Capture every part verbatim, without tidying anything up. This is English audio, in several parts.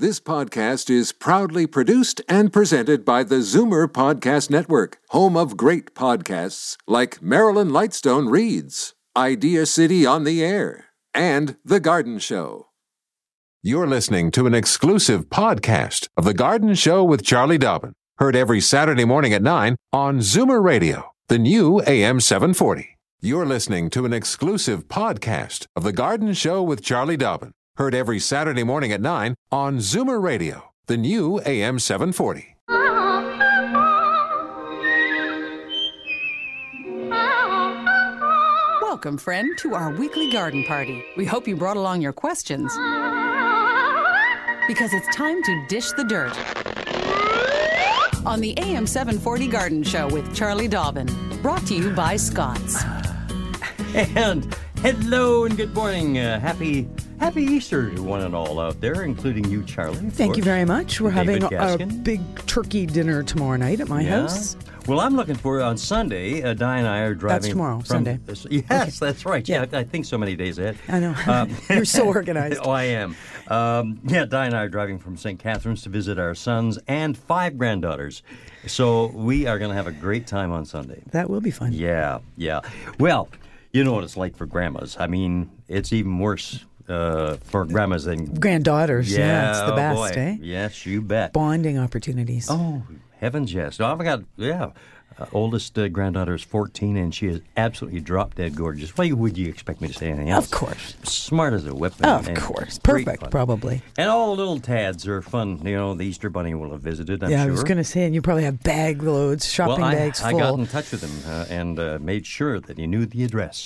This podcast is proudly produced and presented by the Zoomer Podcast Network, home of great podcasts like Marilyn Lightstone Reads, Idea City on the Air, and The Garden Show. You're listening to an exclusive podcast of The Garden Show with Charlie Dobbin, heard every Saturday morning at nine on Zoomer Radio, the new A M seven forty. You're listening to an exclusive podcast of The Garden Show with Charlie Dobbin, heard every Saturday morning at nine on Zoomer Radio, the new A M seven forty. Welcome, friend, to our weekly garden party. We hope you brought along your questions, because it's time to dish the dirt on the A M seven forty Garden Show with Charlie Dobbin, brought to you by Scott's. And hello and good morning. Uh, happy Happy Easter to one and all out there, including you, Charlie. Thank course. you very much. We're David having a, a Gaskin. big turkey dinner tomorrow night at my Yeah. house. Well, I'm looking for on Sunday. Uh, Di and I are driving. That's tomorrow, from, Sunday. Uh, yes, okay. That's right. Yeah, I, I think so many days ahead. I know. Um, You're so organized. Oh, I am. Um, yeah, Di and I are driving from Saint Catharines to visit our sons and five granddaughters. So we are going to have a great time on Sunday. That will be fun. Yeah, yeah. Well, you know what it's like for grandmas. I mean, it's even worse uh, for grandmas than Granddaughters. Yeah, Yeah, it's the oh best, boy. eh? Yes, you bet. Bonding opportunities. Oh, heavens, yes. No, I've got, yeah. Uh, oldest uh, granddaughter is fourteen, and she is absolutely drop-dead gorgeous. Why would you expect me to say anything else? Of course. Smart as a whip. And, Of and course. great Perfect, fun. probably. And all the little tads are fun. You know, the Easter Bunny will have visited, I'm yeah, sure. I was going to say, and you probably have bag loads, shopping well, I, bags full. I got in touch with him uh, and uh, made sure that he knew the address.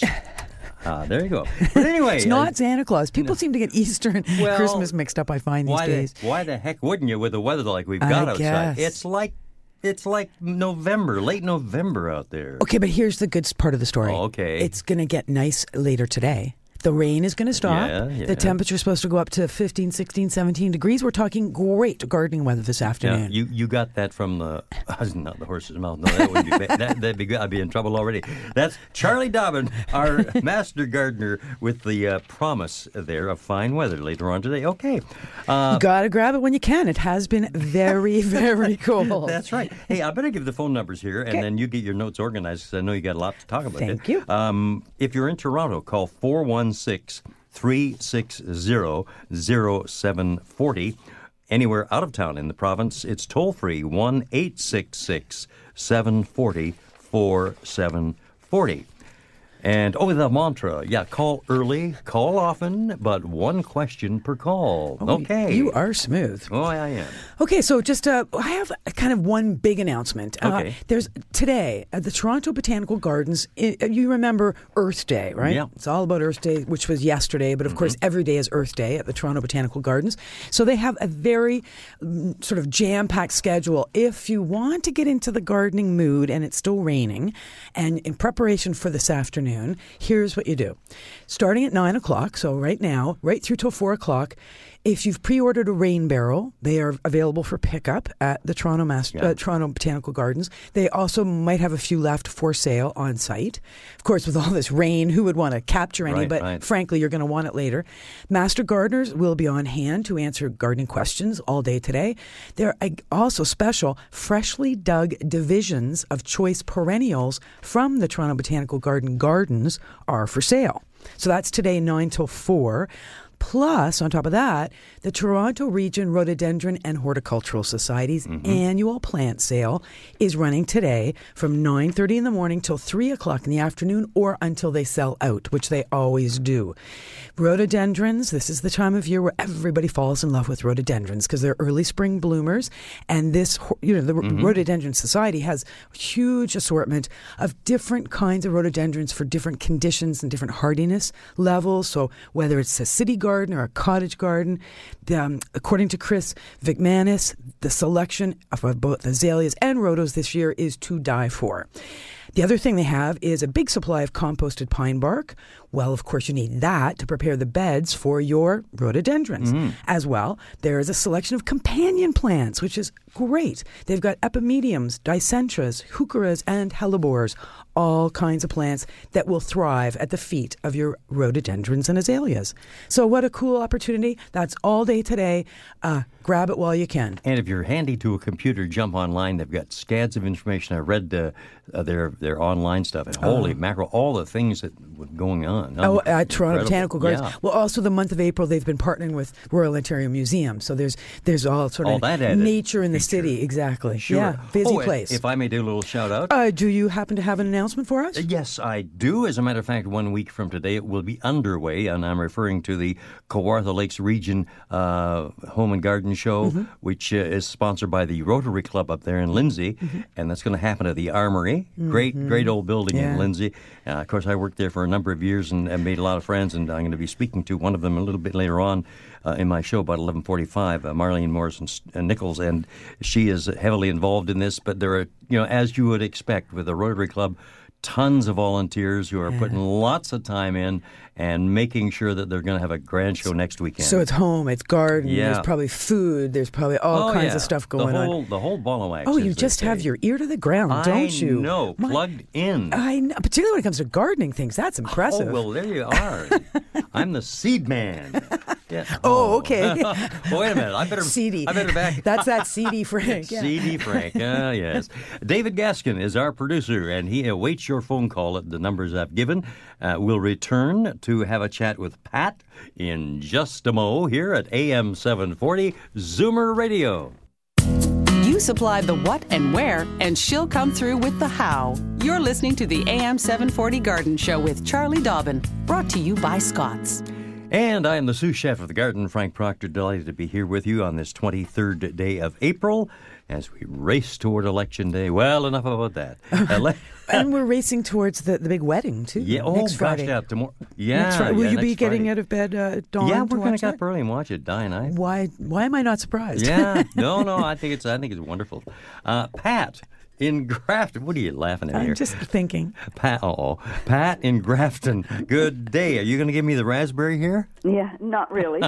Uh, there you go. But anyway. It's not I, Santa Claus. People no. seem to get Easter and Well, Christmas mixed up, I find, these why days. The, why the heck wouldn't you with the weather like we've I got outside? guess. It's like it's like November, late November out there. Okay, but here's the good part of the story. Oh, okay. It's going to get nice later today. The rain is going to stop. Yeah, yeah. The temperature's supposed to go up to fifteen, sixteen, seventeen degrees. We're talking great gardening weather this Yeah, afternoon. you you got that from the not the horse's mouth. No, that would be bad. that, that'd be good. I'd be in trouble already. That's Charlie Dobbin, our master gardener, with the uh, promise there of fine weather later on today. Okay, uh, you got to grab it when you can. It has been very, very cold. that's right. Hey, I better give the phone numbers here, and Okay. then you get your notes organized because I know you got a lot to talk about. Thank it. you. Um, if you're in Toronto, call four one six, three six zero, zero seven four zero. Anywhere out of town in the province, it's toll-free, one eight six six, seven four zero, four seven four zero. And, oh, the mantra, yeah, call early, call often, but one question per call. Oh, okay. You are smooth. Oh, I am. Okay, so just uh, I have a kind of one big announcement. Okay. Uh, there's today at the Toronto Botanical Gardens. I, you remember Earth Day, right? Yeah. It's all about Earth Day, which was yesterday, but of Mm-hmm. course every day is Earth Day at the Toronto Botanical Gardens. So they have a very mm, sort of jam-packed schedule. If you want to get into the gardening mood and it's still raining, and in preparation for this afternoon, here's what you do. Starting at nine o'clock, so right now, right through till four o'clock, if you've pre-ordered a rain barrel, they are available for pickup at the Toronto Master, Yeah. uh, Toronto Botanical Gardens. They also might have a few left for sale on site. Of course, with all this rain, who would want to capture any? Right, but right. frankly, you're going to want it later. Master gardeners will be on hand to answer gardening questions all day today. There are also special freshly dug divisions of choice perennials from the Toronto Botanical Garden Gardens are for sale. So that's today, nine till four. Plus, on top of that, the Toronto Region Rhododendron and Horticultural Society's Mm-hmm. annual plant sale is running today from nine thirty in the morning till three o'clock in the afternoon, or until they sell out, which they always do. Rhododendrons, this is the time of year where everybody falls in love with rhododendrons because they're early spring bloomers. And this, you know, the Mm-hmm. Rhododendron Society has a huge assortment of different kinds of rhododendrons for different conditions and different hardiness levels. So whether it's a city garden or a cottage garden, the, um, according to Chris Vicmanis, the selection of both azaleas and rhodos this year is to die for. The other thing they have is a big supply of composted pine bark. Well, of course, you need that to prepare the beds for your rhododendrons. Mm. As well, there is a selection of companion plants, which is great. They've got epimediums, dicentras, heucheras, and hellebores, all kinds of plants that will thrive at the feet of your rhododendrons and azaleas. So what a cool opportunity. That's all day today. Uh, grab it while you can. And if you're handy to a computer, jump online. They've got scads of information. I read uh, uh, their their online stuff, and holy Oh. mackerel, all the things that were going on. Oh, at Toronto Incredible. Botanical Gardens. Yeah. Well, also the month of April, they've been partnering with Royal Ontario Museum. So there's there's all sort All of that added nature in the feature. city. Exactly. Sure. Yeah, busy oh, place. If I may do a little shout out. uh, do you happen to have an announcement for us? Yes, I do. As a matter of fact, one week from today, it will be underway, and I'm referring to the Kawartha Lakes Region uh, Home and Garden Show, Mm-hmm. which uh, is sponsored by the Rotary Club up there in Lindsay, Mm-hmm. and that's going to happen at the Armory. Great, great old building Yeah. in Lindsay. Uh, of course, I worked there for a number of years and, and made a lot of friends, and I'm going to be speaking to one of them a little bit later on uh, in my show about eleven forty-five, uh, Marlene Morrison uh, Nichols, and she is heavily involved in this, but there are, you know, as you would expect with the Rotary Club, tons of volunteers who are putting lots of time in and making sure that they're going to have a grand show next weekend. So it's home, it's garden, Yeah. there's probably food, there's probably all oh, kinds yeah. of stuff going the whole, on. The whole ball of wax. Oh, as you they just have say. your ear to the ground, don't you? I know, My- plugged in. I know, particularly when it comes to gardening things. That's impressive. Oh, well, there you are. I'm the seed man. Yeah. Oh, okay. Oh, wait a minute. I better. Seedy. I better back. That's that seedy Frank. Yeah. C D Frank. Ah, yes. David Gaskin is our producer, and he awaits your phone call at the numbers I've given. Uh, we'll return to have a chat with Pat in just a mo here at A M seven forty Zoomer Radio. You supply the what and where, and she'll come through with the how. You're listening to the A M seven forty Garden Show with Charlie Dobbin, brought to you by Scott's. And I am the sous chef of the garden, Frank Proctor, delighted to be here with you on this twenty-third day of April as we race toward Election Day. Well, enough about that. Ele- And we're racing towards the, the big wedding, too. yeah, oh, next gosh, Friday. yeah, tomorrow. Yeah, Next Friday. Will yeah, you be next getting Friday. out of bed uh, at dawn Yeah, to we're going watch to get that? up early and watch it, Di and I. Why, why am I not surprised? Yeah, no, no, I think it's I think it's wonderful. Uh, Pat in Grafton, what are you laughing at I'm here? just thinking. Pat, oh, Pat in Grafton. Good day. Are you going to give me the raspberry here? Yeah, not really.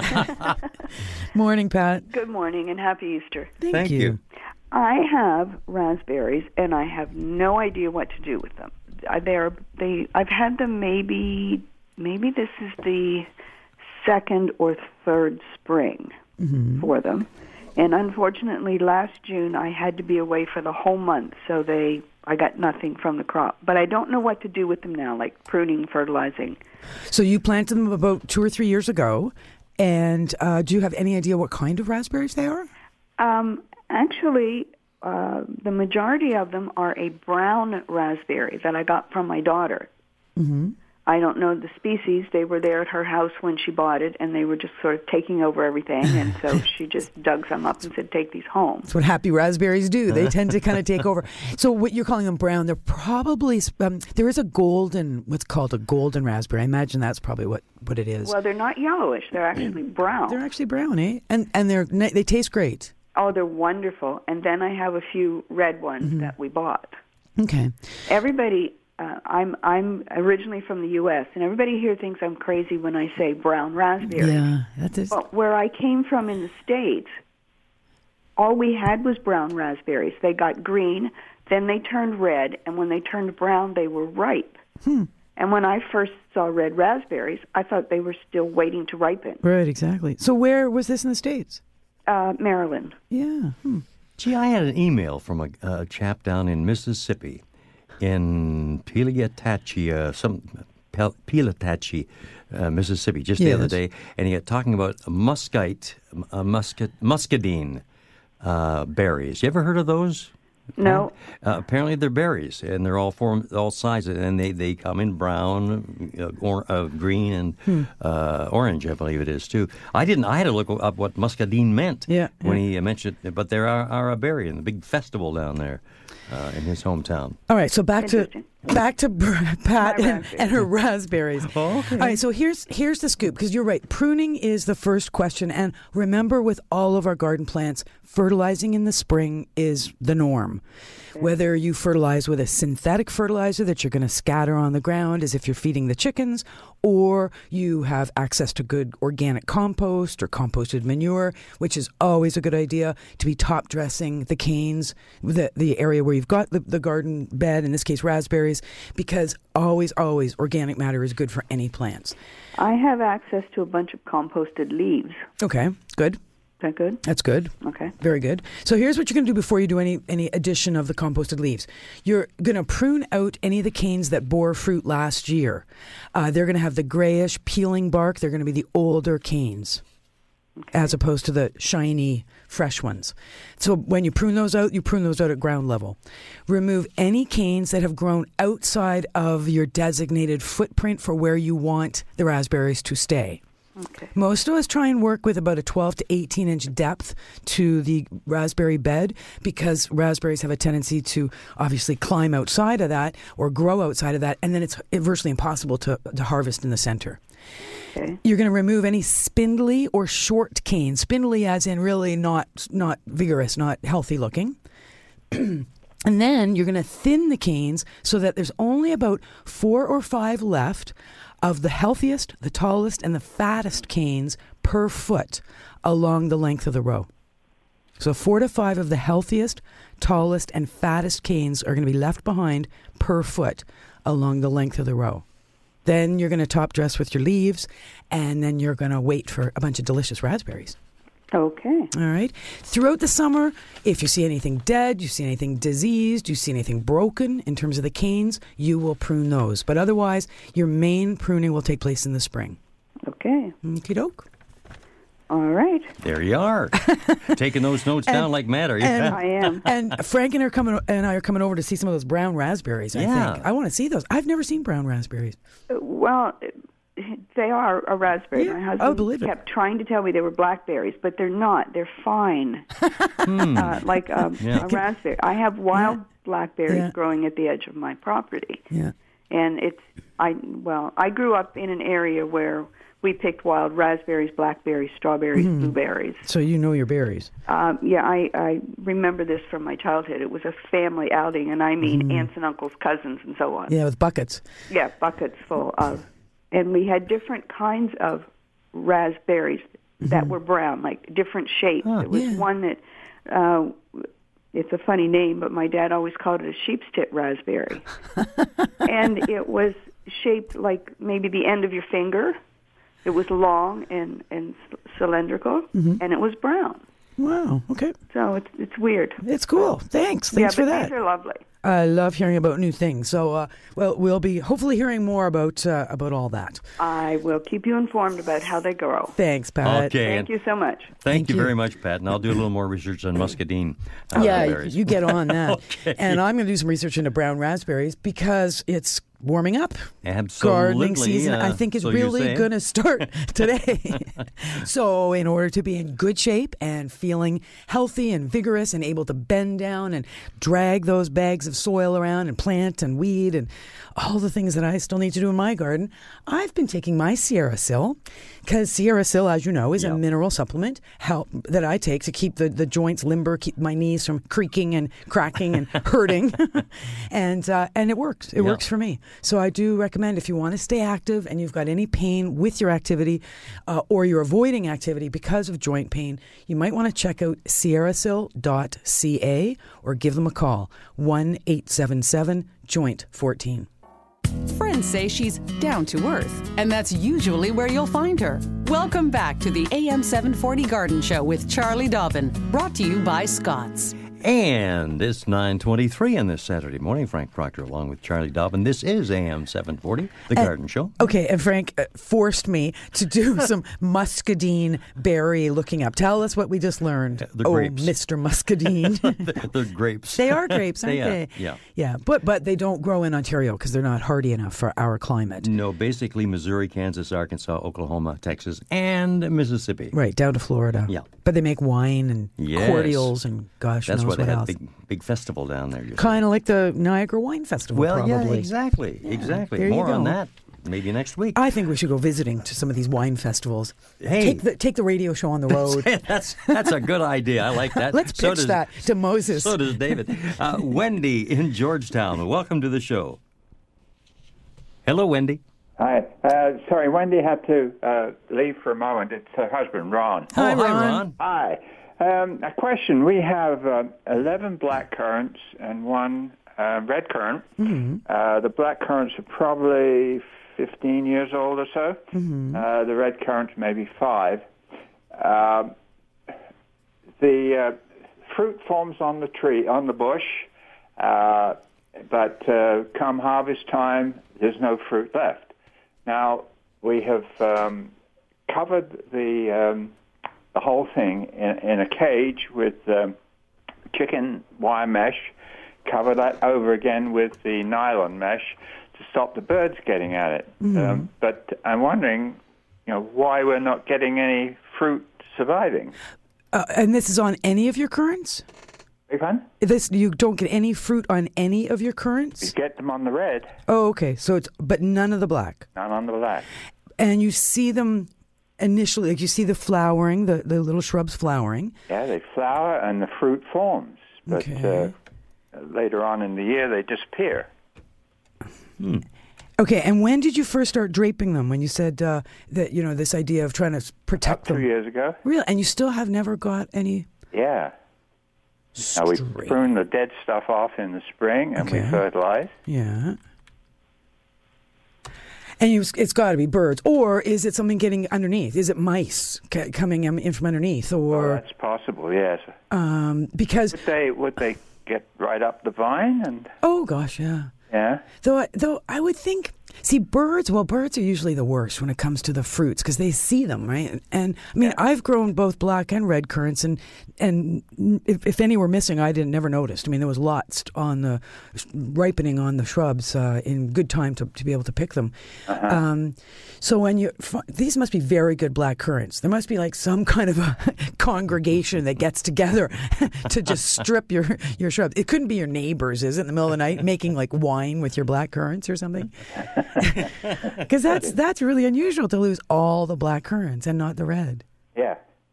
Morning, Pat. Good morning and happy Easter. Thank, Thank you. you. I have raspberries and I have no idea what to do with them. I- They're they. I've had them maybe maybe this is the second or third spring for them, and unfortunately last June I had to be away for the whole month, so they I got nothing from the crop. But I don't know what to do with them now, like pruning, fertilizing. So you planted them about two or three years ago, and uh, do you have any idea what kind of raspberries they are? Um, actually, uh, the majority of them are a brown raspberry that I got from my daughter. Mm-hmm. I don't know the species. They were there at her house when she bought it, and they were just sort of taking over everything. And so she just dug some up and said, take these home. That's what happy raspberries do. They tend to kind of take over. So what you're calling them brown, they're probably, um, there is a golden, what's called a golden raspberry. I imagine that's probably what, what it is. Well, they're not yellowish. They're actually brown. They're actually brown, eh? And and they're they taste great. Oh, they're wonderful. And then I have a few red ones Mm-hmm. that we bought. Okay. Everybody, uh, I'm I'm originally from the U S, and everybody here thinks I'm crazy when I say brown raspberry. Yeah, that is. Well, where I came from in the States, all we had was brown raspberries. They got green, then they turned red, and when they turned brown, they were ripe. Hmm. And when I first saw red raspberries, I thought they were still waiting to ripen. Right, exactly. So where was this in the States? Uh, Maryland. Yeah. Hmm. Gee, I had an email from a, a chap down in Mississippi, in Peleatatchie, uh, some Pel- Peleatatchie, uh, Mississippi, just the Yes. other day, and he got talking about muscite, uh, muscat, muscadine uh, berries. You ever heard of those? No. Uh, apparently they're berries, and they're all form, all sizes, and they, they come in brown, uh, or, uh, green, and Hmm. uh, orange, I believe it is too. I didn't. I had to look up what muscadine meant Yeah, when yeah. he mentioned it. But there are, are a berry in the big festival down there uh, in his hometown. All right, so back to Interesting. back to Pat and, and her raspberries. Oh, okay. All right, so here's here's the scoop, because you're right. Pruning is the first question, and remember, with all of our garden plants, fertilizing in the spring is the norm. Okay. Whether you fertilize with a synthetic fertilizer that you're going to scatter on the ground as if you're feeding the chickens, or you have access to good organic compost or composted manure, which is always a good idea to be top dressing the canes, the the area where you've got the, the garden bed, in this case raspberries, because always, always organic matter is good for any plants. I have access to a bunch of composted leaves. Okay, good. Is that good? That's good. Okay. Very good. So here's what you're going to do before you do any, any addition of the composted leaves. You're going to prune out any of the canes that bore fruit last year. Uh, they're going to have the grayish peeling bark. They're going to be the older canes, okay, as opposed to the shiny, fresh ones. So when you prune those out, you prune those out at ground level. Remove any canes that have grown outside of your designated footprint for where you want the raspberries to stay. Okay. Most of us try and work with about a twelve to eighteen inch depth to the raspberry bed, because raspberries have a tendency to obviously climb outside of that or grow outside of that, and then it's virtually impossible to, to harvest in the center. Okay. You're going to remove any spindly or short canes. Spindly as in really not not vigorous, not healthy looking. And then you're going to thin the canes so that there's only about four or five left of the healthiest, the tallest, and the fattest canes per foot along the length of the row. So four to five of the healthiest, tallest, and fattest canes are going to be left behind per foot along the length of the row. Then you're going to top dress with your leaves, and then you're going to wait for a bunch of delicious raspberries. Okay. All right. Throughout the summer, if you see anything dead, you see anything diseased, you see anything broken in terms of the canes, you will prune those. But otherwise, your main pruning will take place in the spring. Okay. Okie doke. All right. There you are. Taking those notes And- down like mad, are you? and- I am. And Frank and, are coming, and I are coming over to see some of those brown raspberries, I Yeah. think. I want to see those. I've never seen brown raspberries. Well, they are a raspberry. Yeah, My I husband believe it. kept trying to tell me they were blackberries, but they're not. They're fine, uh, like a, Yeah. a raspberry. I have wild Yeah. blackberries Yeah. growing at the edge of my property, Yeah. and it's I. Well, I grew up in an area where we picked wild raspberries, blackberries, strawberries, Mm-hmm. blueberries. So you know your berries. Um, yeah, I, I remember this from my childhood. It was a family outing, and I mean aunts and uncles, cousins, and so on. Mm-hmm. Yeah, with buckets. Yeah, buckets full of. And we had different kinds of raspberries that were brown, like different shapes. Huh. There was Yeah. one that, uh, it's a funny name, but my dad always called it a sheep's tit raspberry. And it was shaped like maybe the end of your finger. It was long and, and cylindrical, and it was brown. Wow. Okay. So it's it's weird. It's cool. Thanks. yeah, Thanks for but that. these are lovely. I love hearing about new things. So, uh, well, we'll be hopefully hearing more about uh, about all that. I will keep you informed about how they grow. Thanks, Pat. Okay. Thank and you so much. Thank, Thank you, you. very much, Pat. And I'll do a little more research on muscadine. uh, Yeah, berries. you get on that. Okay. And I'm going to do some research into brown raspberries because it's warming up. Absolutely. Gardening season, I uh, think, is so you're really saying? going to start today. So in order to be in good shape and feeling healthy and vigorous and able to bend down and drag those bags of soil around and plant and weed and all the things that I still need to do in my garden, I've been taking my Sierra Sil, because Sierra Sil, as you know, is a Yep. mineral supplement help that I take to keep the, the joints limber, keep my knees from creaking and cracking and hurting. and uh, and it works. It Yeah. works for me. So I do recommend, if you want to stay active and you've got any pain with your activity uh, or you're avoiding activity because of joint pain, you might want to check out sierra sil dot c a or give them a call, one eight seven seven joint fourteen. Friends say she's down to earth, and that's usually where you'll find her. Welcome back to the A M seven forty Garden Show with Charlie Dobbin, brought to you by Scott's. And it's nine twenty-three on this Saturday morning. Frank Proctor along with Charlie Dobbin. This is A M seven forty, The Garden Show. Okay, and Frank uh, forced me to do some muscadine berry looking up. Tell us what we just learned. The oh, grapes. Mister Muscadine. They're, they're grapes. They are grapes, aren't They are, they? yeah. Yeah, but but they don't grow in Ontario because they're not hardy enough for our climate. No, basically Missouri, Kansas, Arkansas, Oklahoma, Texas, and Mississippi. Right, down to Florida. Yeah. But they make wine and Yes. cordials and gosh That's knows why they what had a else. big, big festival down there. Kind of like the Niagara Wine Festival, Well, probably. yeah, exactly, exactly. there you More on go. that maybe next week. I think we should go visiting to some of these wine festivals. Hey. Take the, take the radio show on the road. that's that's a good idea. I like that. Let's So pitch does- that to Moses. So does David. Uh, Wendy in Georgetown, welcome to the show. Hello, Wendy. Hi. Uh, sorry, Wendy had to uh, leave for a moment. It's her husband, Ron. Hi, oh, Ron. hi, Ron. Hi. Um, a question. We have uh, eleven black currants and one uh, red currant. Mm-hmm. Uh, the black currants are probably fifteen years old or so. Mm-hmm. Uh, the red currants maybe five. Um the uh, fruit forms on the tree, on the bush, uh, but uh, come harvest time, there's no fruit left. Now, we have um, covered the um, the whole thing in, in a cage with um, chicken wire mesh, cover that over again with the nylon mesh to stop the birds getting at it. Mm-hmm. Um, but I'm wondering, you know, why we're not getting any fruit surviving. Uh, and this is on any of your currants? Big one? This you don't get any fruit on any of your You currants? get them on the red, Oh, okay. So it's but none of the black. not on the black. And you see them initially, like you see the flowering, the, the little shrubs flowering. Yeah, they flower and the fruit forms. But Okay. uh, later on in the year, they disappear. Okay, and when did you first start draping them? When you said uh, that, you know, this idea of trying to s- protect Two them? years ago. Really? And you still have never got any Yeah. Now we stray- prune the dead stuff off in the spring and we Okay. fertilize. Yeah. And you, it's got to be birds. Or is it something getting underneath? Is it mice c- coming in in from underneath? Oh, Or that's possible, yes. um, because, Would they would they get right up the vine and oh gosh, yeah. yeah? Though, I- though I would think, see, birds. Well, birds are usually the worst when it comes to the fruits because they see them, right? And I mean, I've grown both black and red currants, and and if, if any were missing, I didn't never noticed. I mean, there was lots on the ripening on the shrubs uh, in good time to, to be able to pick them. Uh-huh. Um, so when you fi- these must be very good black currants. There must be like some kind of a congregation that gets together to just strip your your shrubs. It couldn't be your neighbors, is it? In the middle of the night, making like wine with your black currants or something. Because that's that's really unusual to lose all the black currants and not the red. Yeah.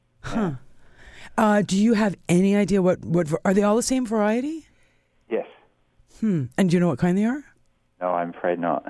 Uh, do you have any idea what, what are they all the same variety? Yes. Hmm. And do you know what kind they are? No, I'm afraid not.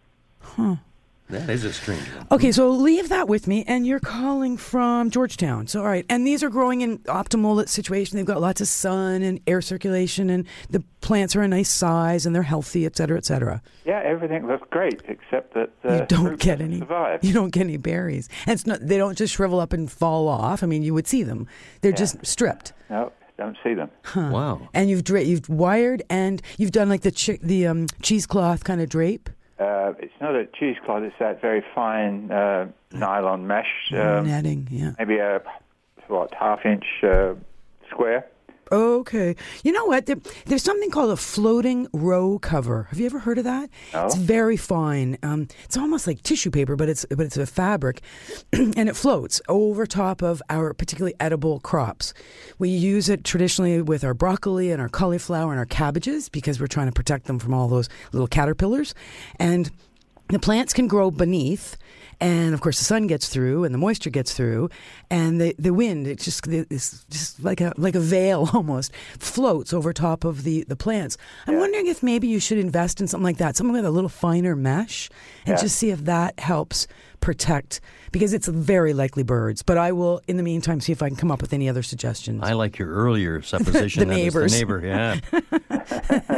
That is a strange one. Okay, so leave that with me. And you're calling from Georgetown. So, all right. And these are growing in optimal situation. They've got lots of sun and air circulation, and the plants are a nice size, and they're healthy, et cetera, et cetera. Yeah, everything looks great except that uh, You don't fruit get doesn't any. survive. You don't get any berries, and it's not. They don't just shrivel up and fall off. I mean, you would see them. They're just stripped. No, don't see them. Wow. And you've dra- you've wired, and you've done like the chi- the um, cheesecloth kind of drape. Uh, it's not a cheesecloth. It's that very fine uh, nylon mesh. Um, Netting, yeah. maybe a what half inch uh, square. Okay. You know what? There, there's something called a floating row cover. Have you ever heard of that? No. It's very fine. Um, it's almost like tissue paper, but it's but it's a fabric, and it floats over top of our particularly edible crops. We use it traditionally with our broccoli and our cauliflower and our cabbages because we're trying to protect them from all those little caterpillars, and the plants can grow beneath. And of course, the sun gets through, and the moisture gets through, and the the wind it's just it's just like a like a veil almost floats over top of the, the plants. I'm Yeah. wondering if maybe you should invest in something like that, something with a little finer mesh, and Yeah. just see if that helps protect, because it's very likely birds. But I will, in the meantime, see if I can come up with any other suggestions. I like your earlier supposition The that it's neighbors. the neighbor. Yeah.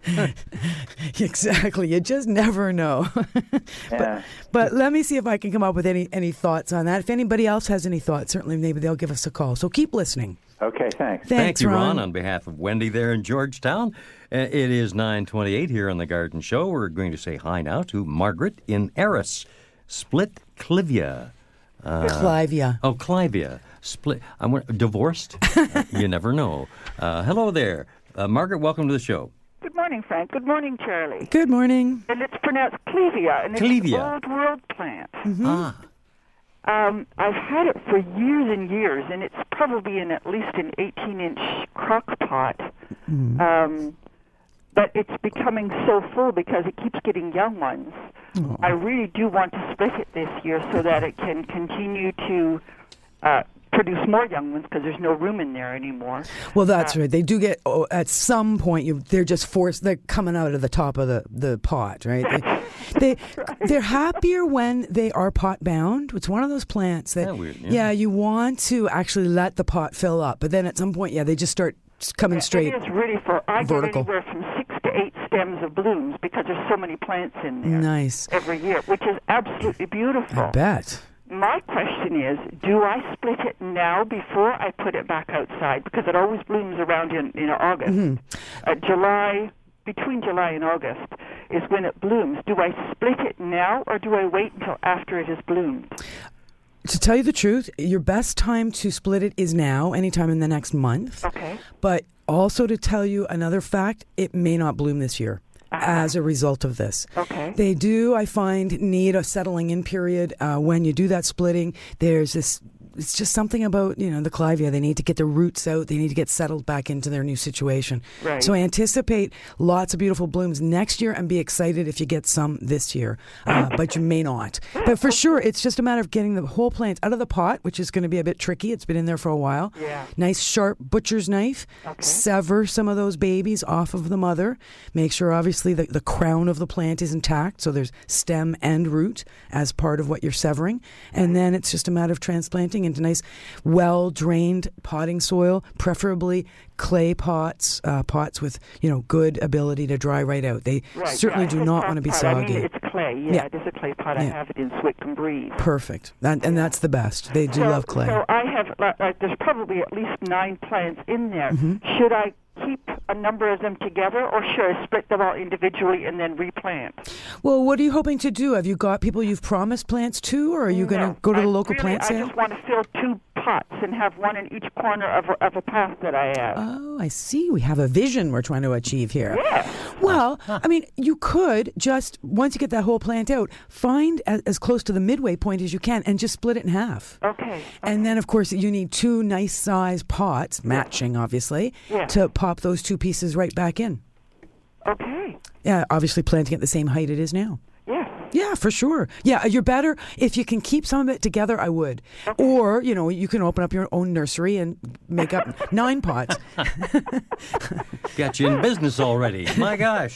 Exactly. You just never know. Yeah. But let me see if I can come up with any, any thoughts on that. If anybody else has any thoughts, certainly maybe they'll give us a call. So keep listening. Okay, thanks. Thanks, Thank you, Ron. Ron. On behalf of Wendy there in Georgetown. Uh, it is nine twenty-eight here on The Garden Show. We're going to say hi now to Margaret in Eris, Split Clivia. Clivia. Oh, Clivia. Split. I'm divorced? Uh, you never know. Uh, hello there. Uh, Margaret, welcome to the show. Good morning, Frank. Good morning, Charlie. Good morning. And it's pronounced Clevia, and it's Clevia. an old world plant. Ah. Um, I've had it for years and years, and it's probably in at least an eighteen-inch crock pot. Mm. Um, but it's becoming so full because it keeps getting young ones. Oh. I really do want to split it this year so that it can continue to uh, produce more young ones because there's no room in there anymore. Well, that's uh, right. They do get, oh, at some point, you they're just forced, they're coming out of the top of the, the pot, right? They, they, right. They're happier when they are pot bound. It's one of those plants that, yeah, weird, yeah. yeah, you want to actually let the pot fill up. But then at some point, yeah, they just start coming yeah, straight It is really for, I vertical. get anywhere from six to eight stems of blooms because there's so many plants in there. Nice. Every year, which is absolutely beautiful. I bet. My question is, do I split it now before I put it back outside? Because it always blooms around in, in August. Mm-hmm. Uh, July, between July and August is when it blooms. Do I split it now or do I wait until after it has bloomed? To tell you the truth, your best time to split it is now, anytime in the next month. Okay. But also to tell you another fact, it may not bloom this year. Uh-huh. As a result of this. Okay. They do, I find, need a settling in period. Uh, when you do that splitting, there's this, it's just something about, you know, the clivia. They need to get the roots out. They need to get settled back into their new situation. Right. So I anticipate lots of beautiful blooms next year and be excited if you get some this year. Uh, but you may not. But for sure, it's just a matter of getting the whole plant out of the pot, which is going to be a bit tricky. It's been in there for a while. Yeah. Nice sharp butcher's knife. Okay. Sever some of those babies off of the mother. Make sure, obviously, the, the crown of the plant is intact. So there's stem and root as part of what you're severing. And then it's just a matter of transplanting into nice, well-drained potting soil, preferably clay pots, uh, pots with, you know, good ability to dry right out. They right, certainly yeah, do not want to be pot. soggy. I mean, it's clay. Yeah, yeah. it is a clay pot. Yeah. I have it in so it can breathe. Perfect. That, and that's the best. They do so, love clay. So I have, like, like, there's probably at least nine plants in there. Mm-hmm. Should I keep a number of them together, or should I split them all individually and then replant? Well, what are you hoping to do? Have you got people you've promised plants to, or are you no, going to go to the I local really, plant sale? I just want to fill two pots and have one in each corner of a, of a path that I have. Oh, I see. We have a vision we're trying to achieve here. Yeah. Well, I mean, you could just, once you get that whole plant out, find as, as close to the midway point as you can and just split it in half. Okay. okay. And then, of course, you need two nice size pots, matching, obviously, yeah. to pop those two pieces right back in. Okay. Yeah, obviously planting at the same height it is now. Yes. Yeah, for sure. Yeah, you're better if you can keep some of it together. I would, okay. or you know, you can open up your own nursery and make up nine pots. Got you in business already. My gosh.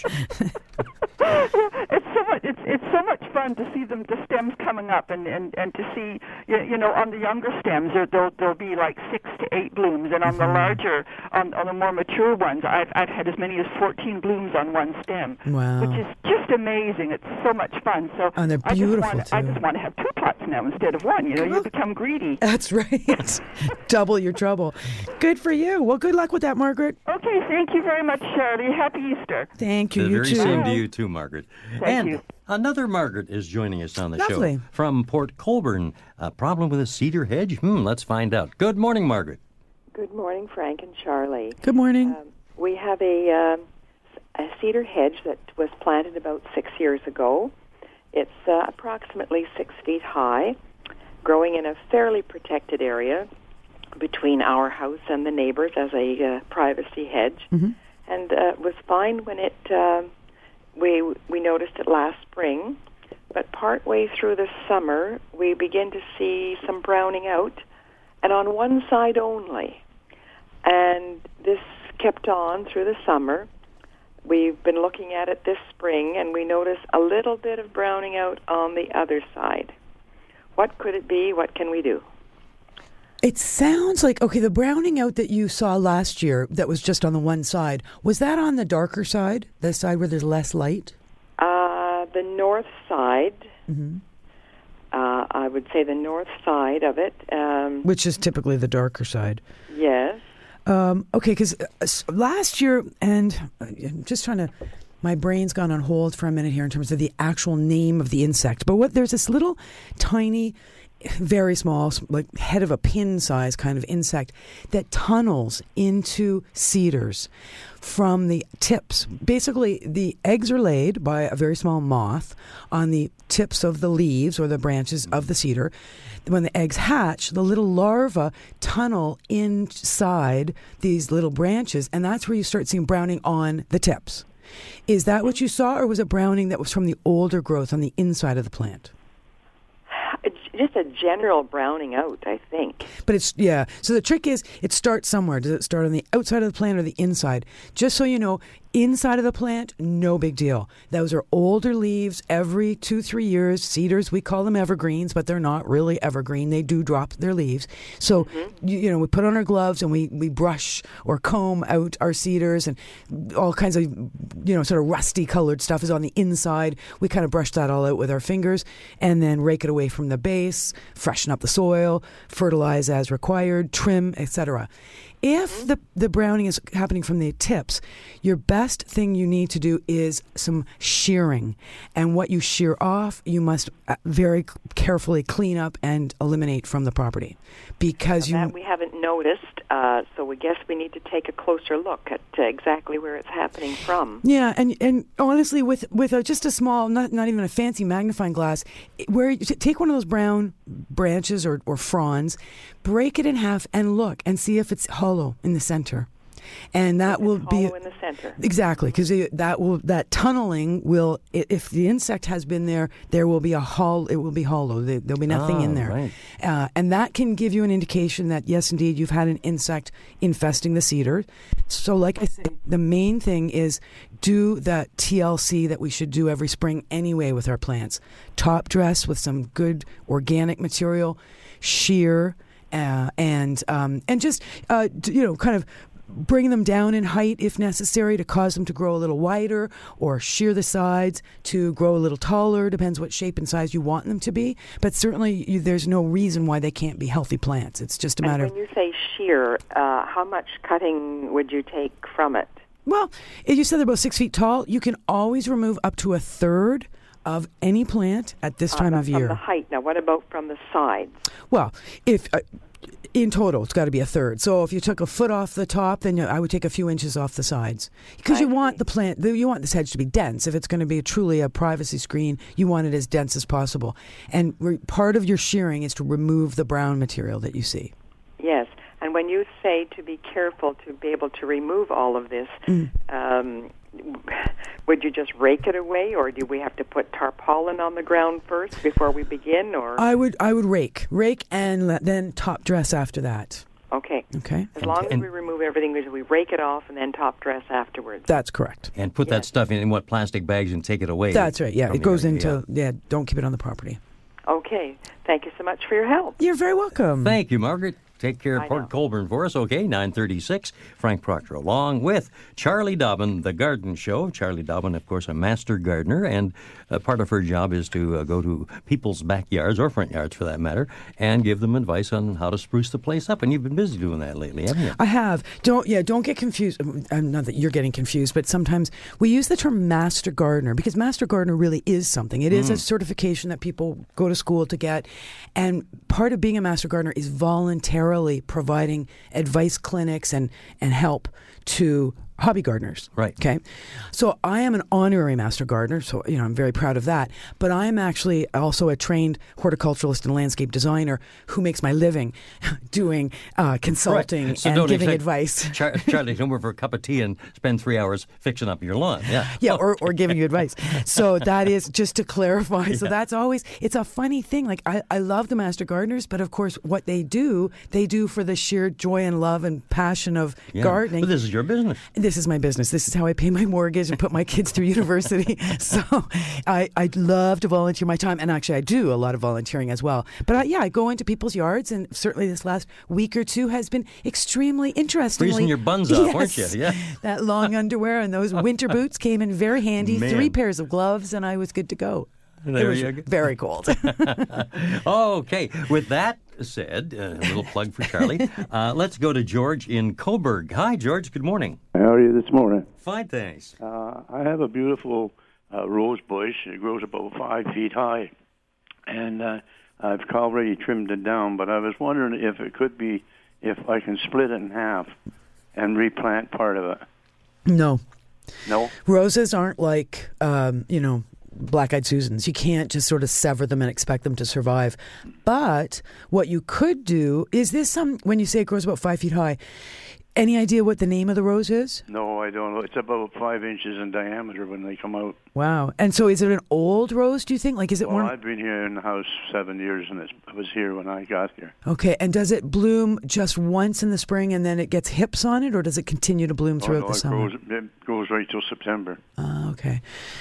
It's so much. It's it's so much fun to see them, the stems coming up, and, and, and to see you, you know on the younger stems there there'll, there'll be like six to eight blooms, and on mm-hmm. the larger, on, on the more mature ones, I've I've had as many as fourteen blooms on one stem. Wow. Which is just amazing. It's so much fun. So and they're I beautiful just want, too. I just want to have two pots now instead of one. You know, you become greedy. That's right. Double your trouble. Good for you. Well, good luck with that, Margaret. Okay, thank you very much, Shirley. Happy Easter. Thank you. The you very too. same to you too, Margaret. Thank and you. Another Margaret is joining us on the Lovely. show from Port Colborne. A problem with a cedar hedge? Hmm, let's find out. Good morning, Margaret. Good morning, Frank and Charlie. Good morning. Um, we have a, uh, a cedar hedge that was planted about six years ago. It's uh, approximately six feet high, growing in a fairly protected area between our house and the neighbors as a uh, privacy hedge, mm-hmm. and uh, was fine when it. Uh, we we noticed it last spring, but partway through the summer we begin to see some browning out, and on one side only. And this kept on through the summer. We've been looking at it this spring, and we notice a little bit of browning out on the other side. What could it be? What can we do? It sounds like, okay, the browning out that you saw last year that was just on the one side, was that on the darker side, the side where there's less light? Uh, the north side, mm-hmm. uh, I would say the north side of it. Um, Which is typically the darker side. Yes. Um, okay, because uh, last year, and uh, I'm just trying to, my brain's gone on hold for a minute here in terms of the actual name of the insect. But what there's this little tiny, very small, like head of a pin size kind of insect that tunnels into cedars from the tips. Basically, the eggs are laid by a very small moth on the tips of the leaves or the branches of the cedar. When the eggs hatch, the little larvae tunnel inside these little branches, and that's where you start seeing browning on the tips. Is that what you saw, or was it browning that was from the older growth on the inside of the plant? Just a general browning out, I think. But it's, yeah. So the trick is, it starts somewhere. Does it start on the outside of the plant or the inside? Just so you know, inside of the plant, no big deal. Those are older leaves every two, three years. Cedars, we call them evergreens, but they're not really evergreen. They do drop their leaves. So, mm-hmm. you, you know, we put on our gloves and we, we brush or comb out our cedars, and all kinds of, you know, sort of rusty colored stuff is on the inside. We kind of brush that all out with our fingers and then rake it away from the base, freshen up the soil, fertilize as required, trim, et cetera. If the, the browning is happening from the tips, your best thing you need to do is some shearing. And what you shear off, you must very carefully clean up and eliminate from the property. Because that you we haven't noticed, uh, so we guess we need to take a closer look at uh, exactly where it's happening from. Yeah, and and honestly, with with a, just a small, not not even a fancy magnifying glass, where you take one of those brown branches or, or fronds, break it in half, and look and see if it's hollow in the center. And that will be hollow in the center. Exactly, because that will that tunneling will, if the insect has been there, there will be a hollow. It will be hollow. There, there'll be nothing oh, in there, right. uh, and that can give you an indication that yes, indeed, you've had an insect infesting the cedar. So, like I said, the main thing is do the T L C that we should do every spring anyway with our plants. Top dress with some good organic material, shear, uh, and um, and just uh, you know, kind of bring them down in height if necessary to cause them to grow a little wider, or shear the sides to grow a little taller. Depends what shape and size you want them to be. But certainly you, there's no reason why they can't be healthy plants. It's just a and matter when of... when you say shear, uh, how much cutting would you take from it? Well, if you said they're about six feet tall, you can always remove up to a third of any plant at this time uh, of year. From the height. Now, what about from the sides? Well, if... Uh, in total, it's got to be a third. So if you took a foot off the top, then I would take a few inches off the sides, because you want the plant, you want this hedge to be dense. If it's going to be truly a privacy screen, you want it as dense as possible. And re- part of your shearing is to remove the brown material that you see. Yes, and when you say to be careful to be able to remove all of this, mm. um, would you just rake it away, or do we have to put tarpaulin on the ground first before we begin? Or I would I would rake, rake, and let, then top dress after that. Okay. Okay. As long and, as and we remove everything, we rake it off and then top dress afterwards. That's correct. And put yes. that stuff in, in what, plastic bags and take it away. That's right. Yeah, it goes area. into yeah. yeah. Don't keep it on the property. Okay. Thank you so much for your help. You're very welcome. Thank you, Margaret. Take care of I Port know. Colborne for us. Okay, nine thirty-six. Frank Proctor along with Charlie Dobbin, The Garden Show. Charlie Dobbin, of course, a master gardener, and uh, part of her job is to uh, go to people's backyards, or front yards for that matter, and give them advice on how to spruce the place up. And you've been busy doing that lately, haven't you? I have. Don't yeah. Don't get confused. Um, not that you're getting confused, but sometimes we use the term master gardener because master gardener really is something. It is mm. a certification that people go to school to get, and part of being a master gardener is voluntarily providing advice clinics and, and help to hobby gardeners. Right. Okay. So I am an honorary master gardener, so you know I'm very proud of that. But I am actually also a trained horticulturalist and landscape designer who makes my living doing uh, consulting right. so and don't giving expect advice. Char- Charlie, come over for a cup of tea and spend three hours fixing up your lawn. Yeah. Yeah, or, or giving you advice. So that is just to clarify. So yeah. that's always, it's a funny thing. Like I, I love the master gardeners, but of course what they do, they do for the sheer joy and love and passion of yeah. gardening. But this is your business. This is my business. This is how I pay my mortgage and put my kids through university. So I, I love to volunteer my time. And actually, I do a lot of volunteering as well. But I, yeah, I go into people's yards. And certainly this last week or two has been extremely interesting. Freezing your buns off, yes, weren't you? Yeah. That long underwear and those winter boots came in very handy. Man. Three pairs of gloves, and I was good to go. There it was you go. Very cold. Okay. With that said, uh, a little plug for Charlie. Uh, let's go to George in Coburg. Hi, George. Good morning. How are you this morning? Fine, thanks. Uh, I have a beautiful uh, rose bush. It grows about five feet high, and uh, I've already trimmed it down, but I was wondering if it could be, if I can split it in half and replant part of it. No. No? Roses aren't like, um, you know, black-eyed Susans. You can't just sort of sever them and expect them to survive. But what you could do, is this some, when you say it grows about five feet high, any idea what the name of the rose is? No, I don't know. It's about five inches in diameter when they come out. Wow. And so is it an old rose, do you think? Like, is it Well, one? I've been here in the house seven years, and it's, I was here when I got here. Okay. And does it bloom just once in the spring and then it gets hips on it, or does it continue to bloom throughout oh, no, the it summer? Grows, it grows right till September. Ah, okay.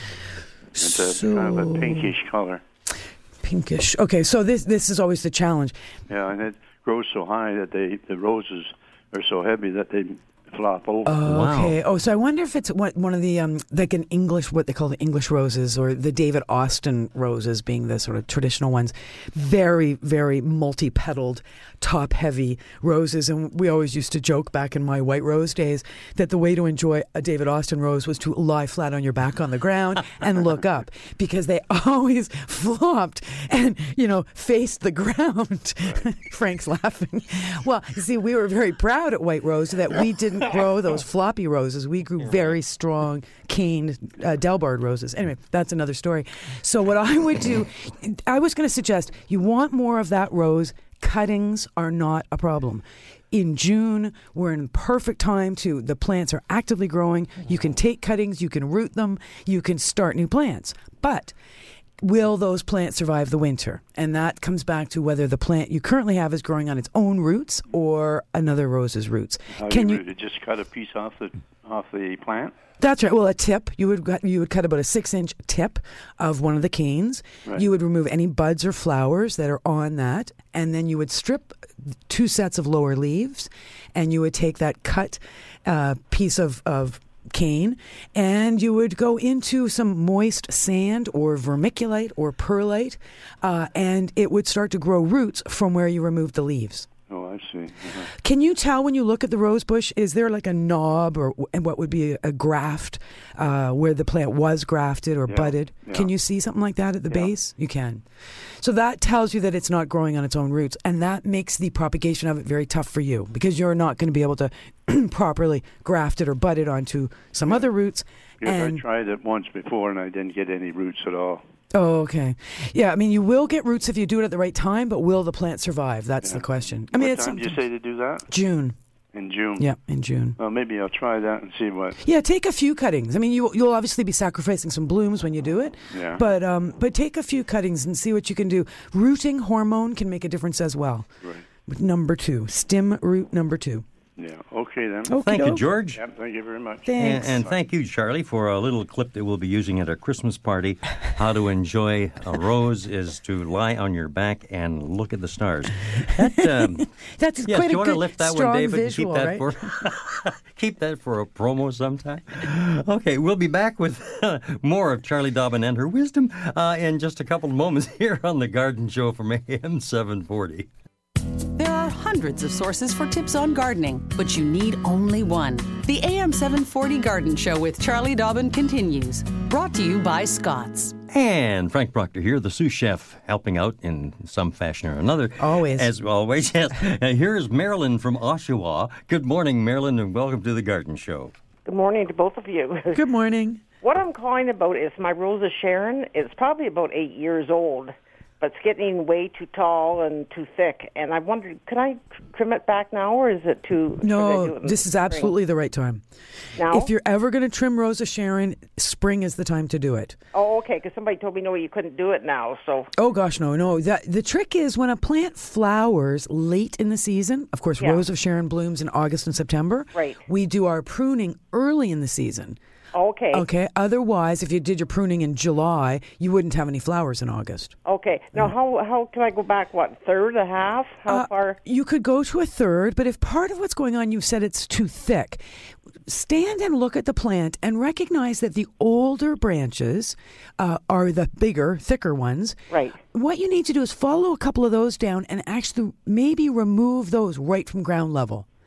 It's a So- kind of a pinkish color. Pinkish. Okay, so this this is always the challenge. Yeah, and it grows so high that they the roses are so heavy that they flop over. Oh, Wow. okay. Oh, so I wonder if it's one one of the um like an English, what they call the English roses, or the David Austin roses being the sort of traditional ones. Very, very multi-petaled, top-heavy roses. And we always used to joke back in my white rose days that the way to enjoy a David Austin rose was to lie flat on your back on the ground and look up, because they always flopped and, you know, faced the ground. Frank's laughing. Well, see, we were very proud at White Rose that we didn't grow those floppy roses. We grew very strong, caned uh, Delbard roses. Anyway, that's another story. So what I would do, I was going to suggest, you want more of that rose, cuttings are not a problem. In June, we're in perfect time to, the plants are actively growing. You can take cuttings, you can root them, you can start new plants. But will those plants survive the winter? And that comes back to whether the plant you currently have is growing on its own roots or another rose's roots. How Can do you? you root it? Just cut a piece off the off the plant? That's right. Well, a tip. You would cut- you would cut about a six-inch tip of one of the canes. Right. You would remove any buds or flowers that are on that, and then you would strip two sets of lower leaves, and you would take that cut uh, piece of of cane, and you would go into some moist sand or vermiculite or perlite, uh, and it would start to grow roots from where you removed the leaves. Oh, I see. Uh-huh. Can you tell when you look at the rose bush, is there like a knob or and what would be a, a graft uh, where the plant was grafted or Yeah, budded? yeah. Can you see something like that at the Yeah. base? You can. So that tells you that it's not growing on its own roots, and that makes the propagation of it very tough for you, because you're not going to be able to properly graft it or bud it onto some other roots. Because and I tried it once before and I didn't get any roots at all. Oh, okay. Yeah, I mean, you will get roots if you do it at the right time, but will the plant survive? That's Yeah. the question. I mean, what it's time did you something- say to do that? June. In June? Yeah, in June. Well, maybe I'll try that and see what... Yeah, take a few cuttings. I mean, you, you'll obviously be sacrificing some blooms when you do it, Yeah. but um, but take a few cuttings and see what you can do. Rooting hormone can make a difference as well. Right. With number two, stem root number two. Yeah. Okay, then. Okey Thank you, doke. George. Yep, thank you very much. And, Thanks. and thank you, Charlie, for a little clip that we'll be using at our Christmas party. How to enjoy a rose is to lie on your back and look at the stars. That, um, That's yes, quite do you a want to good, lift that strong one, David? visual, and keep that right? for keep that for a promo sometime. Okay, we'll be back with more of Charlie Dobbin and her wisdom uh, in just a couple of moments here on the Garden Show from A M seven forty. There are hundreds of sources for tips on gardening, but you need only one. The A M seven forty Garden Show with Charlie Dobbin continues. Brought to you by Scott's. And Frank Proctor here, the sous chef, helping out in some fashion or another. Always. As always, yes. And here is Marilyn from Oshawa. Good morning, Marilyn, and welcome to the Garden Show. Good morning to both of you. Good morning. What I'm calling about is my Rosa Sharon. It's probably about eight years old, but it's getting way too tall and too thick. And I wondered, could I trim it back now, or is it too... should I do No, it in this the is spring? absolutely the right time. Now? If you're ever going to trim Rosa Sharon, spring is the time to do it. Oh, okay, because somebody told me, no, you couldn't do it now, so... Oh gosh, no, no. That, the trick is when a plant flowers late in the season. Of course, Yeah. Rose of Sharon blooms in August and September. Right. We do our pruning early in the season. Okay. Okay. Otherwise, if you did your pruning in July, you wouldn't have any flowers in August. Okay. Now, how how can I go back, what, third, a half? How Uh, far? You could go to a third, but if part of what's going on, you've said it's too thick, stand and look at the plant and recognize that the older branches uh, are the bigger, thicker ones. Right. What you need to do is follow a couple of those down and actually maybe remove those right from ground level.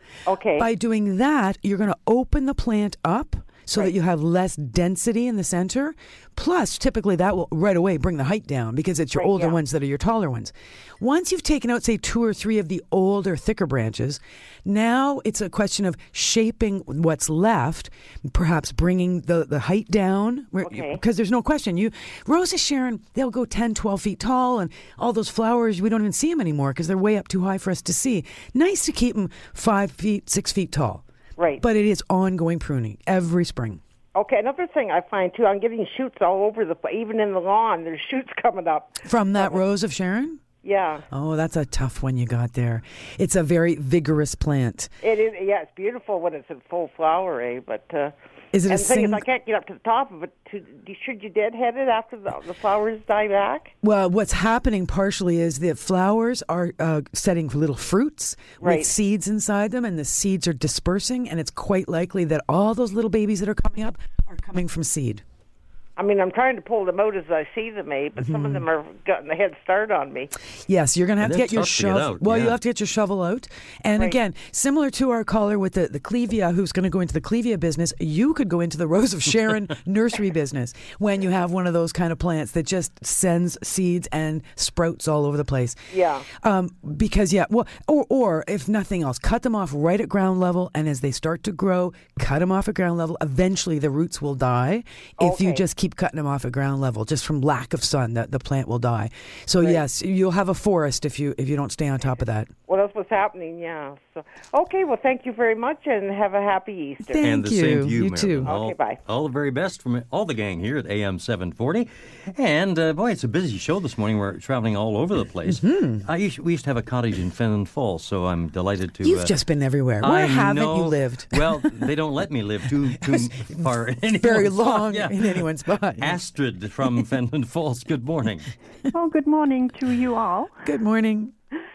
Okay. By doing that, you're going to open the plant up so Right. that you have less density in the center. Plus, typically that will right away bring the height down because it's your Right, older yeah. ones that are your taller ones. Once you've taken out, say, two or three of the older, thicker branches, now it's a question of shaping what's left, perhaps bringing the, the height down. Okay. Because there's no question. You Rosa Sharon, they'll go ten, twelve feet tall, and all those flowers, we don't even see them anymore because they're way up too high for us to see. Nice to keep them five feet, six feet tall. Right. But it is ongoing pruning every spring. Okay, another thing I find, too, I'm getting shoots all over the place. Even in the lawn, there's shoots coming up. From that Rose of Sharon? Yeah. Oh, that's a tough one you got there. It's a very vigorous plant. It is, yeah, it's beautiful when it's in full flower, eh? But, uh, Is it and a the thing is, sing- I can't get up to the top of it. To, should you deadhead it after the, the flowers die back? Well, what's happening partially is the flowers are uh, setting little fruits Right. with seeds inside them, and the seeds are dispersing, and it's quite likely that all those little babies that are coming up are coming from seed. I mean, I'm trying to pull them out as I see them, eh? But some of them are getting a head start on me. Yes, you're going to have And to they're get your tough to get shovel. out, Well, yeah. you have to get your shovel out. And Right. again, similar to our caller with the, the Clevia, who's going to go into the Clevia business, you could go into the Rose of Sharon nursery business when you have one of those kind of plants that just sends seeds and sprouts all over the place. Yeah. Um, because, yeah, well, or, or if nothing else, cut them off right at ground level. And as they start to grow, cut them off at ground level. Eventually, the roots will die. If you Okay. just keep cutting them off at ground level, just from lack of sun, the, the plant will die. So Right. yes, you'll have a forest if you if you don't stay on top of that. Well, that's what's happening, yeah. So, okay, well, thank you very much, and have a happy Easter. Thank and the you. same to you, You Marilyn. too. All, Okay, bye. All the very best from all the gang here at A M seven forty. And, uh, boy, it's a busy show this morning. We're traveling all over the place. I used, we used to have a cottage in Fenton Falls, so I'm delighted to... You've uh, just been everywhere. Where I haven't know. you lived? Well, they don't let me live too too far. in anyone's Very spot. long Yeah. in anyone's spot. Astrid from Fenton Falls, good morning. Oh, good morning to you all. Good morning.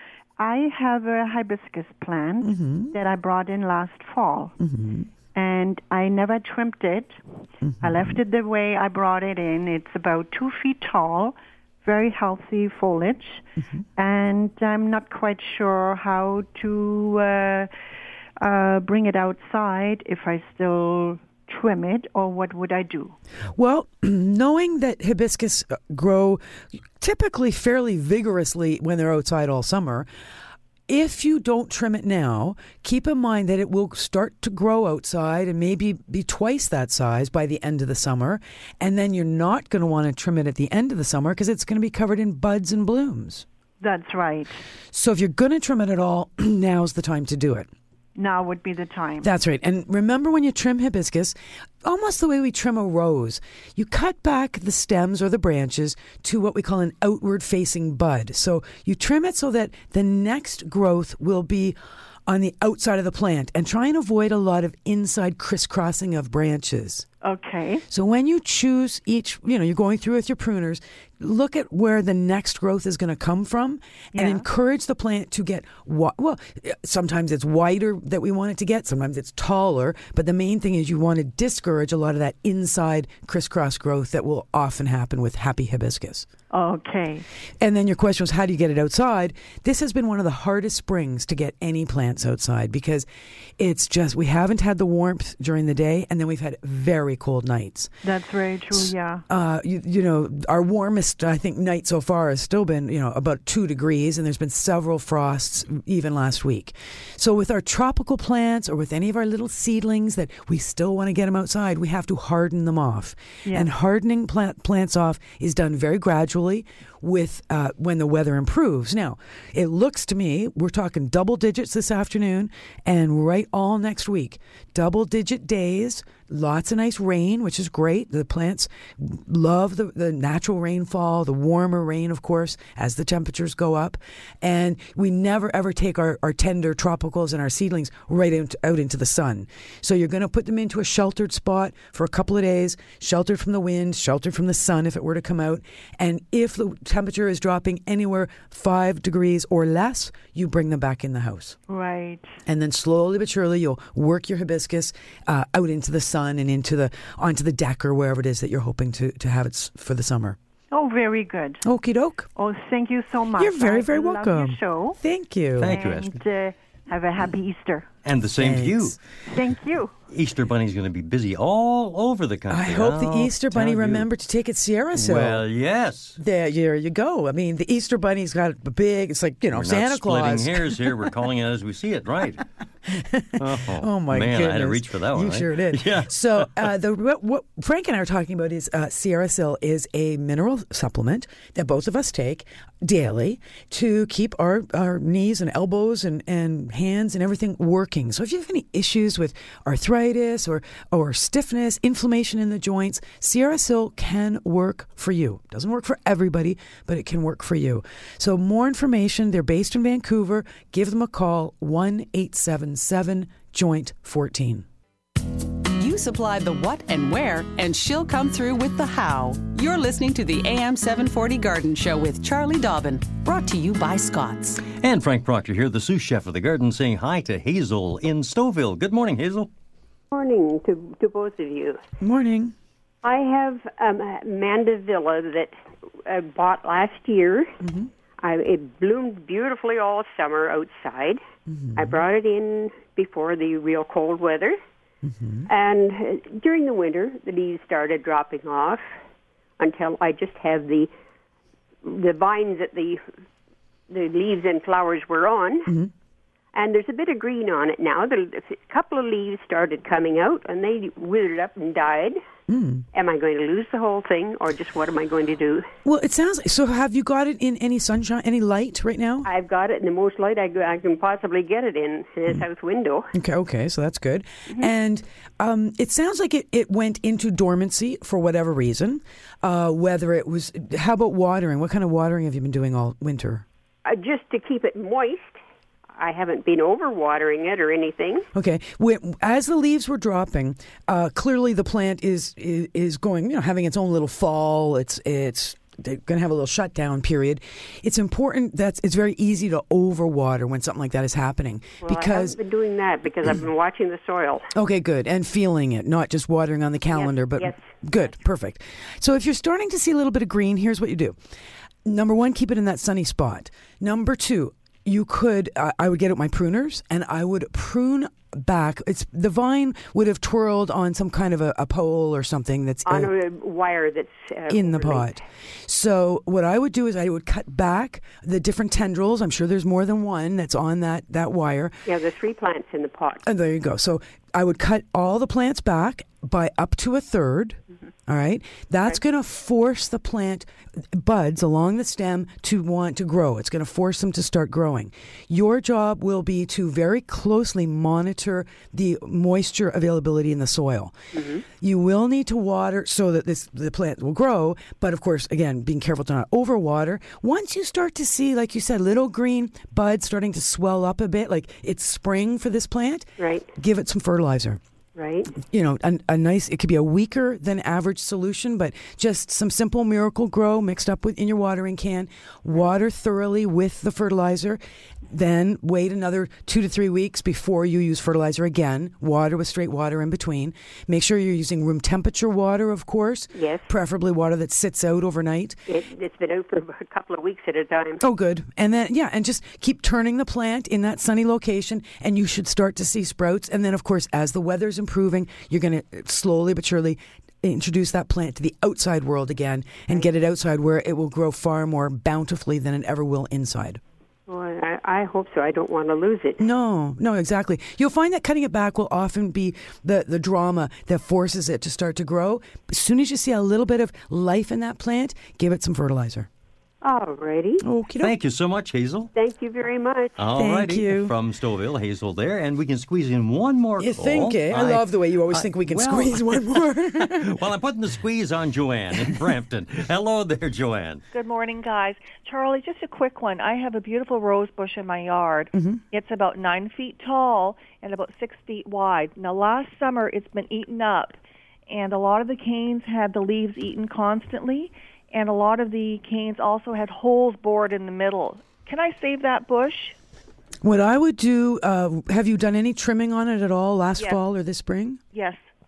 I have a hibiscus plant Mm-hmm. that I brought in last fall, and I never trimmed it. Mm-hmm. I left it the way I brought it in. It's about two feet tall, very healthy foliage, Mm-hmm. and I'm not quite sure how to uh, uh, bring it outside if I still trim it, or what would I do? Well, knowing that hibiscus uh, grow typically fairly vigorously when they're outside all summer, if you don't trim it now, keep in mind that it will start to grow outside and maybe be twice that size by the end of the summer. And then you're not going to want to trim it at the end of the summer because it's going to be covered in buds and blooms. That's right. So if you're going to trim it at all, now's the time to do it. Now would be the time. That's right. And remember when you trim hibiscus, almost the way we trim a rose, you cut back the stems or the branches to what we call an outward facing bud. So you trim it so that the next growth will be on the outside of the plant, and try and avoid a lot of inside crisscrossing of branches. Okay. So when you choose each, you know, you're going through with your pruners, look at where the next growth is going to come from and Yeah. encourage the plant to get, wi- well, sometimes it's wider that we want it to get, sometimes it's taller, but the main thing is you want to discourage a lot of that inside crisscross growth that will often happen with happy hibiscus. Okay. And then your question was, how do you get it outside? This has been one of the hardest springs to get any plants outside because it's just, we haven't had the warmth during the day, and then we've had very cold nights. That's very true, yeah. Uh, you, you know, our warmest, I think, night so far has still been, you know, about two degrees, and there's been several frosts even last week. So with our tropical plants or with any of our little seedlings that we still want to get them outside, we have to harden them off. Yeah. And hardening plant, plants off is done very gradually with uh, when the weather improves. Now, it looks to me, we're talking double digits this afternoon and right all next week. Double digit days, lots of nice rain, which is great. The plants love the, the natural rainfall, the warmer rain, of course, as the temperatures go up. And we never, ever take our, our tender tropicals and our seedlings right out, out into the sun. So you're going to put them into a sheltered spot for a couple of days, sheltered from the wind, sheltered from the sun if it were to come out. And if the temperature is dropping anywhere five degrees or less, you bring them back in the house. Right. And then slowly but surely you'll work your hibiscus uh, out into the sun and into the onto the deck or wherever it is that you're hoping to, to have it s- for the summer. Oh, very good. Okie doke. Oh, thank you so much. You're very, very I love welcome. your show. Thank you. Thank you, and, Astrid. uh, have a happy Easter. And the same to you. Thanks. Thank you. Easter Bunny's going to be busy all over the country. I hope the I'll Easter Bunny tell you. remembered to take its Sierrasil. Well, yes. There, there you go. I mean, the Easter Bunny's got a big, it's like, you know, We're Santa not Claus. splitting hairs here. We're calling it as we see it, right? Oh, Oh my man, goodness! I had to reach for that one. You right? sure did. Yeah. So uh, the what, what Frank and I are talking about is uh, Sierrasil is a mineral supplement that both of us take daily to keep our, our knees and elbows and, and hands and everything working. So if you have any issues with arthritis or or stiffness, inflammation in the joints, Sierrasil can work for you. Doesn't work for everybody, but it can work for you. So more information. They're based in Vancouver. Give them a call, one eight seven seven joint fourteen. You supply the what and where, and she'll come through with the how. You're listening to the A M seven forty Garden Show with Charlie Dobbin, brought to you by Scott's. And Frank Proctor here, the sous chef of the garden, saying hi to Hazel in Stouffville. Good morning, Hazel. Morning to, to both of you. Morning. I have um, a mandevilla that I bought last year. Mm-hmm. I, it bloomed beautifully all summer outside. Mm-hmm. I brought it in before the real cold weather. Mm-hmm. And uh, during the winter, the leaves started dropping off until I just have the the vines that the the leaves and flowers were on. Mm-hmm. And there's a bit of green on it now. The, a couple of leaves started coming out, and they withered up and died. Mm. Am I going to lose the whole thing, or just what am I going to do? Well, it sounds like, so have you got it in any sunshine, any light right now? I've got it in the most light I, I can possibly get it in, in a mm. south window. Okay, okay, so that's good. Mm-hmm. And um, it sounds like it, it went into dormancy for whatever reason, uh, whether it was, how about watering? What kind of watering have you been doing all winter? Uh, just to keep it moist. I haven't been overwatering it or anything. Okay. As the leaves were dropping, uh, clearly the plant is, is is going, you know, having its own little fall. It's it's they're going to have a little shutdown period. It's important that it's very easy to overwater when something like that is happening. Well, because I haven't been doing that because I've been watching the soil. Okay, good. And feeling it, not just watering on the calendar, yes, but yes. Good, perfect. So if you're starting to see a little bit of green, here's what you do. Number one, keep it in that sunny spot. Number two, you could, uh, I would get out my pruners and I would prune back. It's the vine would have twirled on some kind of a, a pole or something that's on uh, a wire that's uh, in the overlaid. pot. So what I would do is I would cut back the different tendrils. I'm sure there's more than one that's on that, that wire. Yeah, there's three plants in the pot. And there you go. So I would cut all the plants back by up to a third. Mm-hmm. All right. That's okay. going to force the plant buds along the stem to want to grow. It's going to force them to start growing. Your job will be to very closely monitor the moisture availability in the soil. Mm-hmm. You will need to water so that this the plant will grow. But of course, again, being careful to not overwater. Once you start to see, like you said, little green buds starting to swell up a bit, like it's spring for this plant, right? Give it some fertilizer. Right. You know, a, a nice, it could be a weaker than average solution, but just some simple Miracle Grow mixed up with in your watering can. Water thoroughly with the fertilizer. Then wait another two to three weeks before you use fertilizer again. Water with straight water in between. Make sure you're using room temperature water, of course. Yes. Preferably water that sits out overnight. It, it's been out for a couple of weeks at a time. Oh, good. And then, yeah, and just keep turning the plant in that sunny location, and you should start to see sprouts. And then, of course, as the weather's improving, you're going to slowly but surely introduce that plant to the outside world again and get it outside where it will grow far more bountifully than it ever will inside. Well, I, I hope so. I don't want to lose it. No, no, exactly. You'll find that cutting it back will often be the, the drama that forces it to start to grow. As soon as you see a little bit of life in that plant, give it some fertilizer. All righty. Okay. Thank you so much, Hazel. Thank you very much. All Thank righty. you. From Stouffville, Hazel there, and we can squeeze in one more You call. think, eh? I, I love the way you always I, think we can well, squeeze one more. Well, I'm putting the squeeze on Joanne in Brampton. Hello there, Joanne. Good morning, guys. Charlie, just a quick one. I have a beautiful rose bush in my yard. Mm-hmm. It's about nine feet tall and about six feet wide. Now, last summer, it's been eaten up, and a lot of the canes had the leaves eaten constantly. And a lot of the canes also had holes bored in the middle. Can I save that bush? What I would do, uh, have you done any trimming on it at all last yes. fall or this spring? Yes.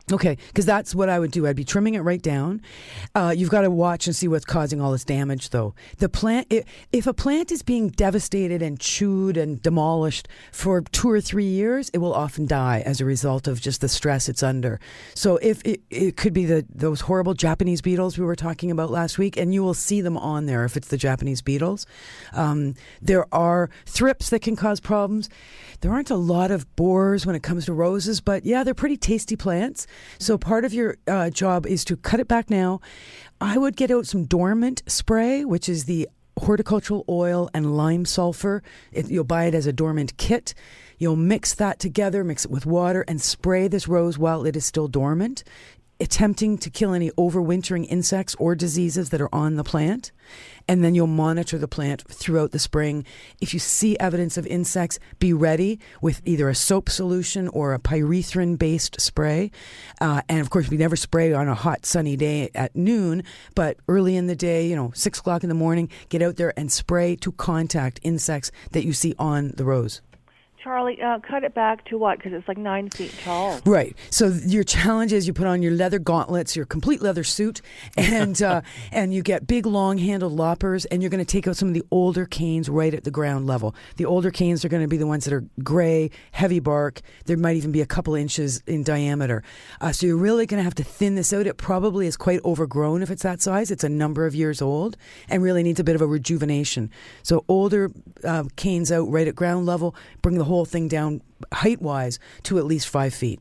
Okay, because that's what I would do. I'd be trimming it right down. Uh, you've got to watch and see what's causing all this damage, though. The plant, if, if a plant is being devastated and chewed and demolished for two or three years, it will often die as a result of just the stress it's under. So if it, it could be the those horrible Japanese beetles we were talking about last week, and you will see them on there if it's the Japanese beetles. Um, there are thrips that can cause problems. There aren't a lot of borers when it comes to roses, but yeah, they're pretty tasty plants. So part of your uh, job is to cut it back now. I would get out some dormant spray, which is the horticultural oil and lime sulfur. It, you'll buy it as a dormant kit. You'll mix that together, mix it with water, and spray this rose while it is still dormant, attempting to kill any overwintering insects or diseases that are on the plant. And then you'll monitor the plant throughout the spring. If you see evidence of insects, be ready with either a soap solution or a pyrethrin-based spray. Uh, and of course, we never spray on a hot, sunny day at noon, but early in the day, you know, six o'clock in the morning, get out there and spray to contact insects that you see on the rose. Charlie, uh, cut it back to what? Because it's like nine feet tall. Right. So your challenge is you put on your leather gauntlets, your complete leather suit, and uh, and you get big, long-handled loppers, and you're going to take out some of the older canes right at the ground level. The older canes are going to be the ones that are gray, heavy bark. There might even be a couple inches in diameter. Uh, so you're really going to have to thin this out. It probably is quite overgrown if it's that size. It's a number of years old and really needs a bit of a rejuvenation. So older uh, canes out right at ground level, bring the whole thing down height-wise to at least five feet.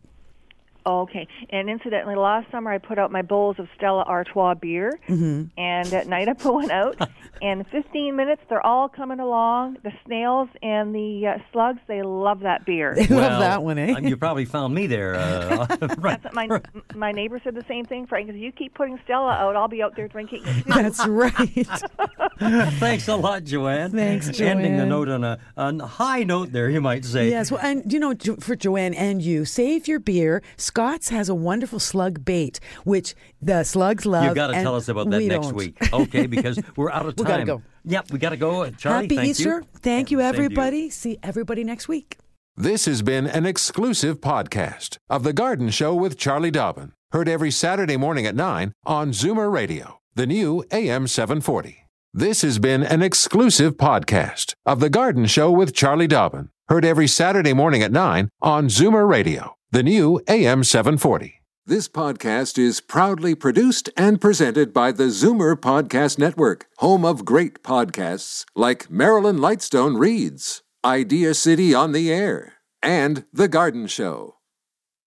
Okay. And incidentally, last summer I put out my bowls of Stella Artois beer, mm-hmm. and at night I put one out, and in fifteen minutes they're all coming along. The snails and the uh, slugs, they love that beer. They well, love that one, eh? You probably found me there. Uh, right. That's my my neighbor said the same thing, Frank. Because you keep putting Stella out, I'll be out there drinking it too. That's right. Thanks a lot, Joanne. Thanks, Joanne. Ending the note on a, on a high note there, you might say. Yes, well, and you know, Jo- for Joanne and you, save your beer. Scott's has a wonderful slug bait, which the slugs love. You've got to tell us about that we next don't. week, okay? Because we're out of time. We gotta go. Yep, we got to go. Charlie, Happy thank Easter. you. Thank you, Same to you. everybody. See everybody next week. This has been an exclusive podcast of The Garden Show with Charlie Dobbin. Heard every Saturday morning at nine on Zoomer Radio, the new A M seven forty. This has been an exclusive podcast of The Garden Show with Charlie Dobbin. Heard every Saturday morning at nine on Zoomer Radio, the new A M seven forty. This podcast is proudly produced and presented by the Zoomer Podcast Network, home of great podcasts like Marilyn Lightstone Reads, Idea City on the Air, and The Garden Show.